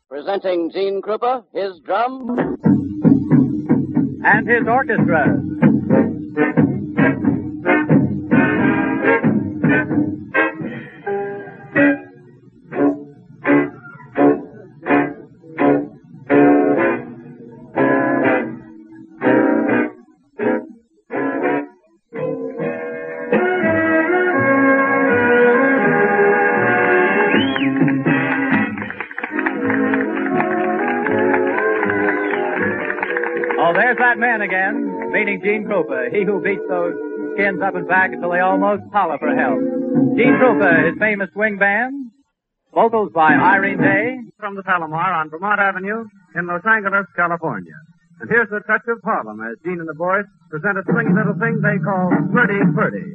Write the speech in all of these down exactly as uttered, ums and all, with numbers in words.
Presenting Gene Krupa, his drum, and his orchestra. Oh, there's that man again, meaning Gene Krupa, he who beats those skins up and back until they almost holler for help. Gene Krupa, his famous swing band, vocals by Irene Day. From the Palomar on Vermont Avenue in Los Angeles, California. And here's the touch of Harlem as Gene and the boys present a swingy little thing they call Pretty Pretty.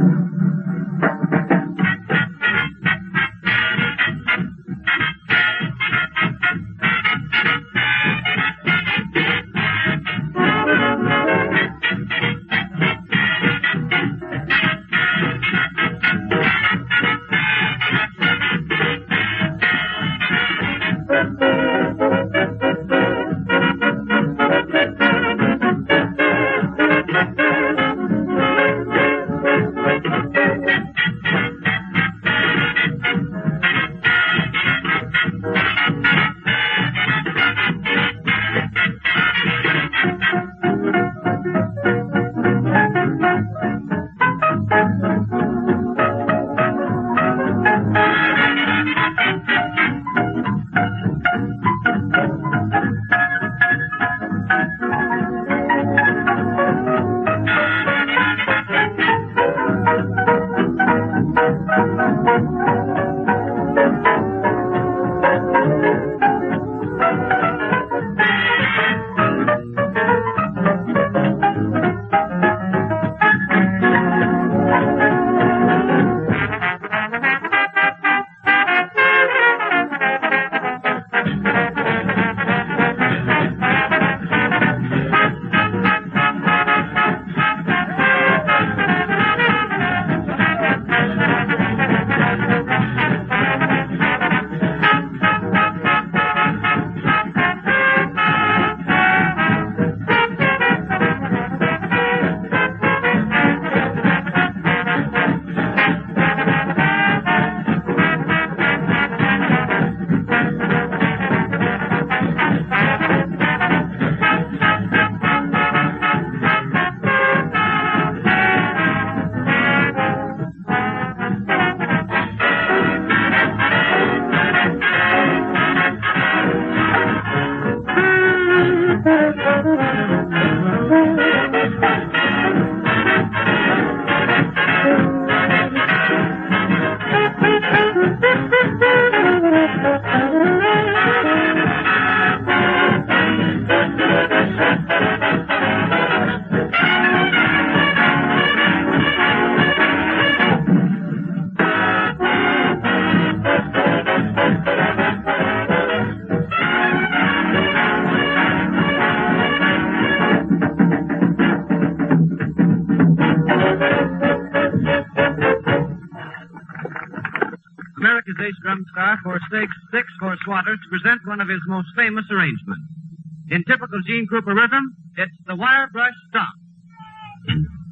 America's ace drum star for stakes six for Swatters to present one of his most famous arrangements. In typical Gene Krupa rhythm, it's the Wire Brush Stomp.